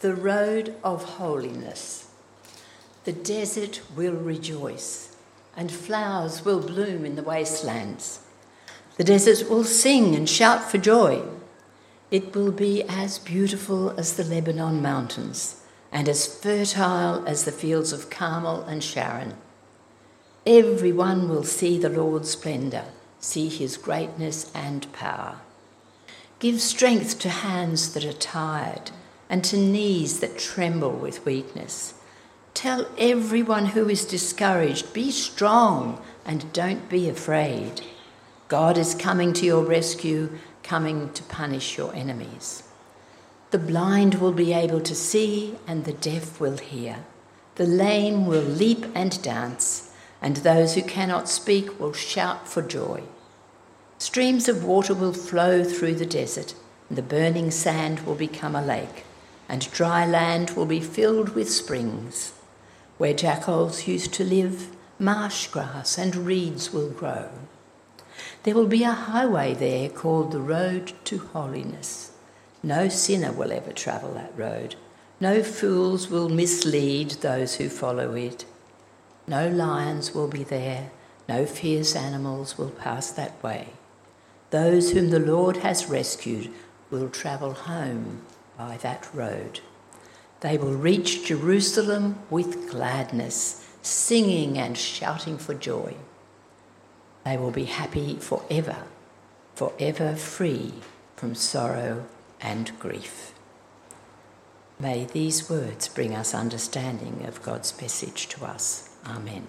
the road of holiness. The desert will rejoice, and flowers will bloom in the wastelands. The desert will sing and shout for joy. It will be as beautiful as the Lebanon mountains, and as fertile as the fields of Carmel and Sharon. Everyone will see the Lord's splendour, see his greatness and power. Give strength to hands that are tired and to knees that tremble with weakness. Tell everyone who is discouraged, be strong and don't be afraid. God is coming to your rescue, coming to punish your enemies. The blind will be able to see and the deaf will hear. The lame will leap and dance, and those who cannot speak will shout for joy. Streams of water will flow through the desert, and the burning sand will become a lake, and dry land will be filled with springs. Where jackals used to live, marsh grass and reeds will grow. There will be a highway there called the Road to Holiness. No sinner will ever travel that road. No fools will mislead those who follow it. No lions will be there. No fierce animals will pass that way. Those whom the Lord has rescued will travel home by that road. They will reach Jerusalem with gladness, singing and shouting for joy. They will be happy forever, forever free from sorrow and grief. May these words bring us understanding of God's message to us. Amen.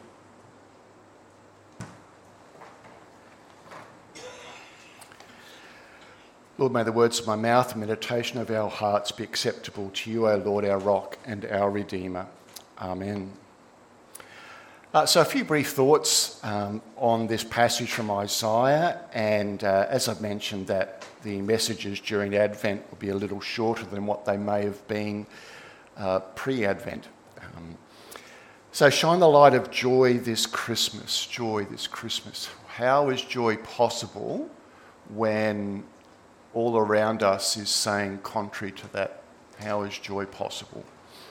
Lord, may the words of my mouth and meditation of our hearts be acceptable to you, O Lord, our rock and our Redeemer. Amen. So a few brief thoughts on this passage from Isaiah, and as I've mentioned, that the messages during Advent will be a little shorter than what they may have been pre-Advent. So shine the light of joy this Christmas, joy this Christmas. How is joy possible when all around us is saying contrary to that? How is joy possible?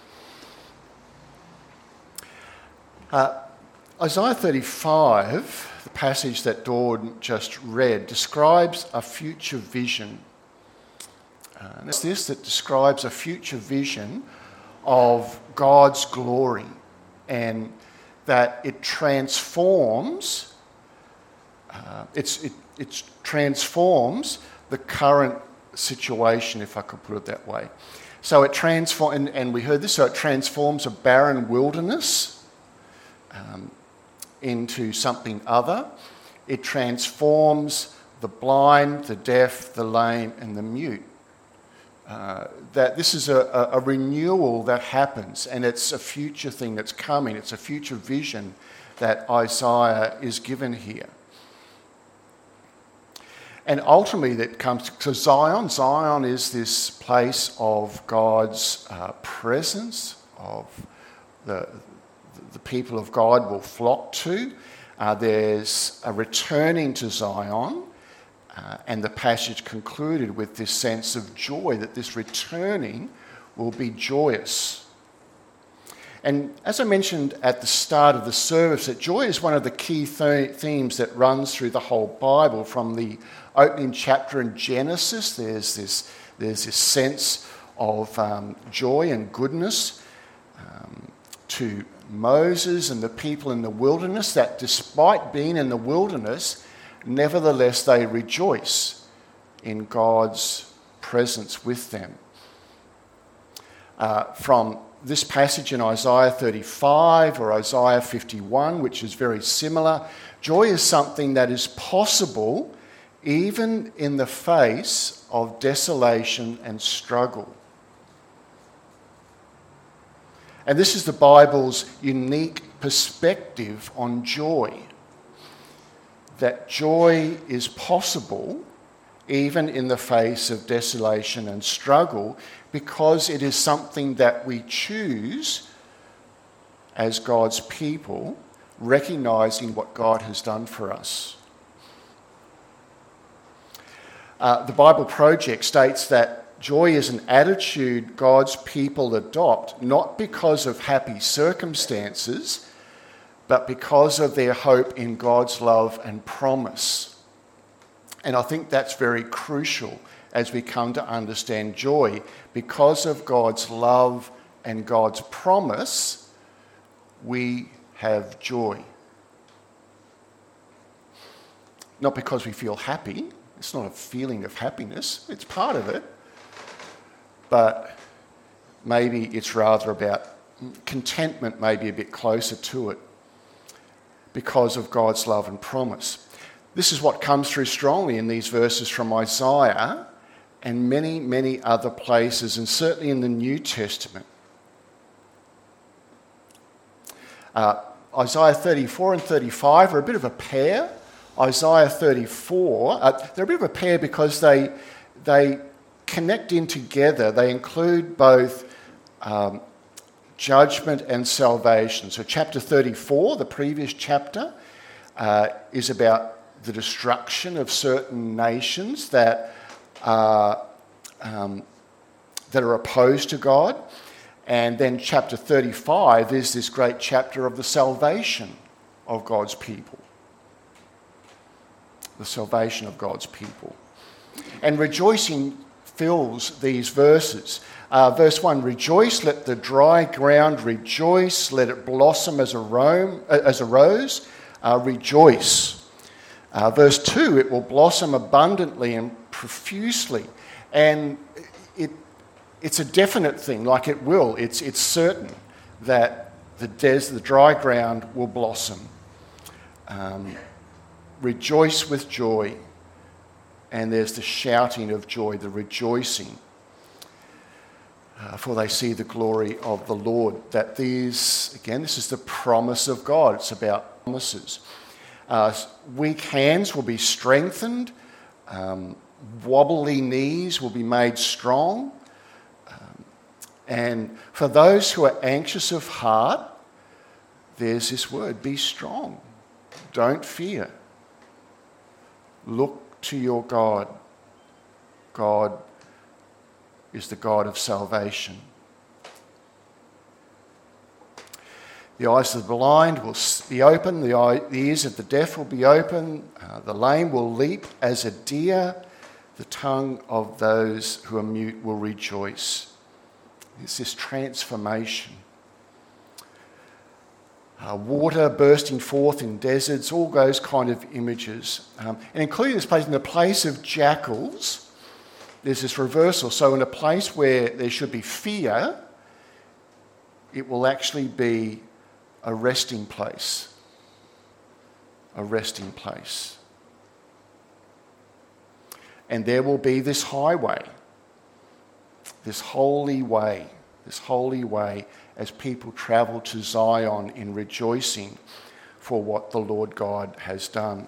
Isaiah 35, the passage that Dawn just read, describes a future vision. And it's this that describes a future vision of God's glory, and that it transforms. It transforms the current situation, if I could put it that way. So it transforms, and we heard this. So it transforms a barren wilderness into something other. It transforms the blind, the deaf, the lame, and the mute. That this is a renewal that happens, and it's a future thing that's coming. It's a future vision that Isaiah is given here. And ultimately that comes to Zion. Zion is this place of God's presence, of the people of God will flock to. There's a returning to Zion, and the passage concluded with this sense of joy, that this returning will be joyous. And as I mentioned at the start of the service, that joy is one of the key themes that runs through the whole Bible. From the opening chapter in Genesis, there's this sense of joy and goodness, to Moses and the people in the wilderness, that despite being in the wilderness, nevertheless they rejoice in God's presence with them. From this passage in Isaiah 35 or Isaiah 51, which is very similar, joy is something that is possible even in the face of desolation and struggle. And this is the Bible's unique perspective on joy, that joy is possible even in the face of desolation and struggle, because it is something that we choose as God's people, recognising what God has done for us. The Bible Project states that Joy is an attitude God's people adopt, not because of happy circumstances, but because of their hope in God's love and promise. And I think that's very crucial as we come to understand joy. Because of God's love and God's promise, we have joy. Not because we feel happy. It's not a feeling of happiness. It's part of it. But maybe it's rather about contentment, maybe a bit closer to it, because of God's love and promise. This is what comes through strongly in these verses from Isaiah and many, many other places, and certainly in the New Testament. Isaiah 34 and 35 are a bit of a pair. Isaiah 34, they're a bit of a pair because they connect in together. They include both judgment and salvation. So chapter 34, the previous chapter, is about the destruction of certain nations that are opposed to God. And then chapter 35 is this great chapter of the salvation of God's people. The salvation of God's people. And rejoicing fills these verses. Verse 1, rejoice, let the dry ground rejoice, let it blossom as a rose, rejoice. Verse 2, it will blossom abundantly and profusely. And it's a definite thing, like it will. It's certain that the dry ground will blossom. Rejoice with joy. And there's the shouting of joy, the rejoicing. For they see the glory of the Lord. This is the promise of God. It's about promises. Weak hands will be strengthened. Wobbly knees will be made strong. And for those who are anxious of heart, there's this word, be strong. Don't fear. Look to your God. God is the God of salvation. The eyes of the blind will be open, the ears of the deaf will be open, the lame will leap as a deer, the tongue of those who are mute will rejoice. It's this transformation. Water bursting forth in deserts, all those kind of images. And including this place, in the place of jackals, there's this reversal. So in a place where there should be fear, it will actually be a resting place. A resting place. And there will be this highway, this holy way as people travel to Zion in rejoicing for what the Lord God has done.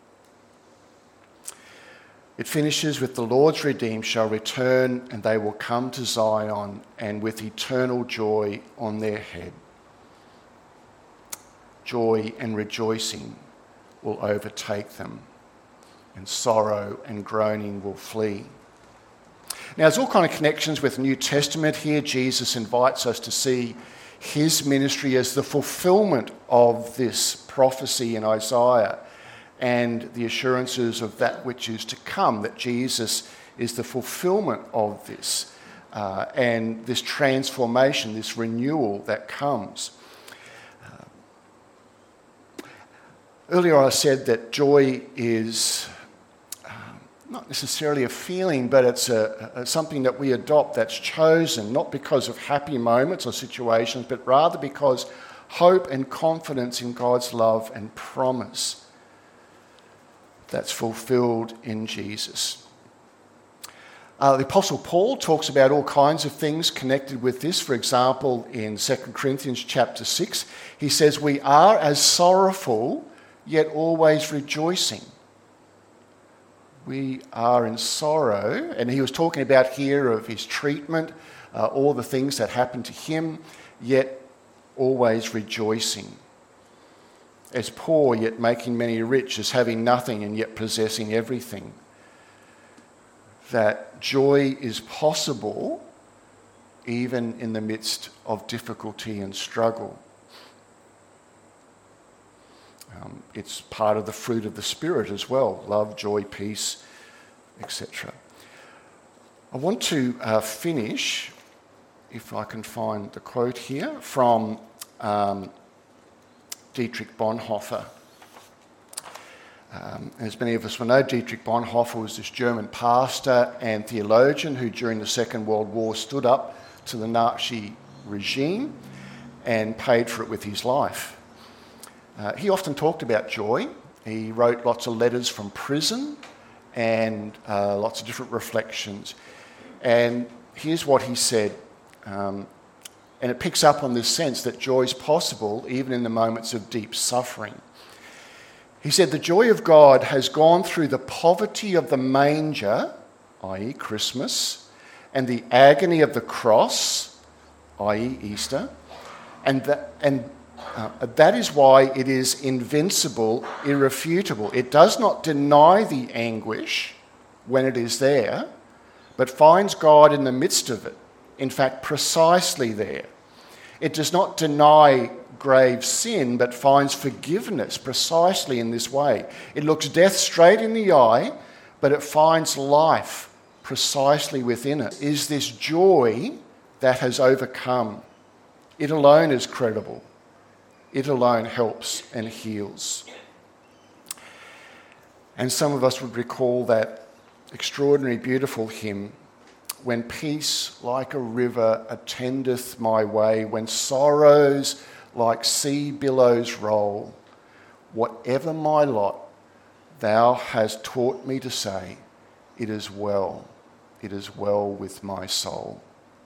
It finishes with the Lord's redeemed shall return and they will come to Zion and with eternal joy on their head. Joy and rejoicing will overtake them and sorrow and groaning will flee. Now, there's all kind of connections with the New Testament here. Jesus invites us to see his ministry as the fulfillment of this prophecy in Isaiah and the assurances of that which is to come, that Jesus is the fulfillment of this and this transformation, this renewal that comes. Earlier I said that joy is not necessarily a feeling, but it's something that we adopt that's chosen, not because of happy moments or situations, but rather because hope and confidence in God's love and promise that's fulfilled in Jesus. The Apostle Paul talks about all kinds of things connected with this. For example, in 2 Corinthians chapter 6, he says, we are as sorrowful, yet always rejoicing. We are in sorrow, and he was talking about here of his treatment, all the things that happened to him, yet always rejoicing. As poor, yet making many rich, as having nothing and yet possessing everything. that joy is possible even in the midst of difficulty and struggle. It's part of the fruit of the Spirit as well: love, joy, peace, etc. I want to finish, if I can find the quote here, from Dietrich Bonhoeffer. As many of us will know, Dietrich Bonhoeffer was this German pastor and theologian who during the Second World War stood up to the Nazi regime and paid for it with his life. He often talked about joy. He wrote lots of letters from prison and lots of different reflections. And here's what he said, and it picks up on this sense that joy is possible even in the moments of deep suffering. He said, "The joy of God has gone through the poverty of the manger, i.e. Christmas, and the agony of the cross, i.e. Easter, and that is why it is invincible, irrefutable. It does not deny the anguish when it is there, but finds God in the midst of it, in fact, precisely there. It does not deny grave sin, but finds forgiveness precisely in this way. It looks death straight in the eye, but it finds life precisely within it. Is this joy that has overcome. It alone is credible. It alone helps and heals." And some of us would recall that extraordinary, beautiful hymn, "When peace like a river attendeth my way, when sorrows like sea billows roll, whatever my lot, thou hast taught me to say, it is well with my soul."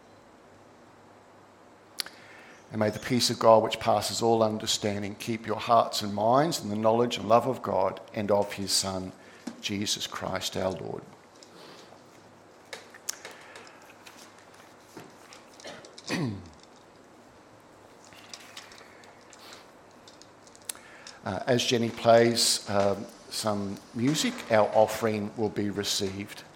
And may the peace of God, which passes all understanding, keep your hearts and minds in the knowledge and love of God and of his Son, Jesus Christ our Lord. As Jenny plays some music, our offering will be received.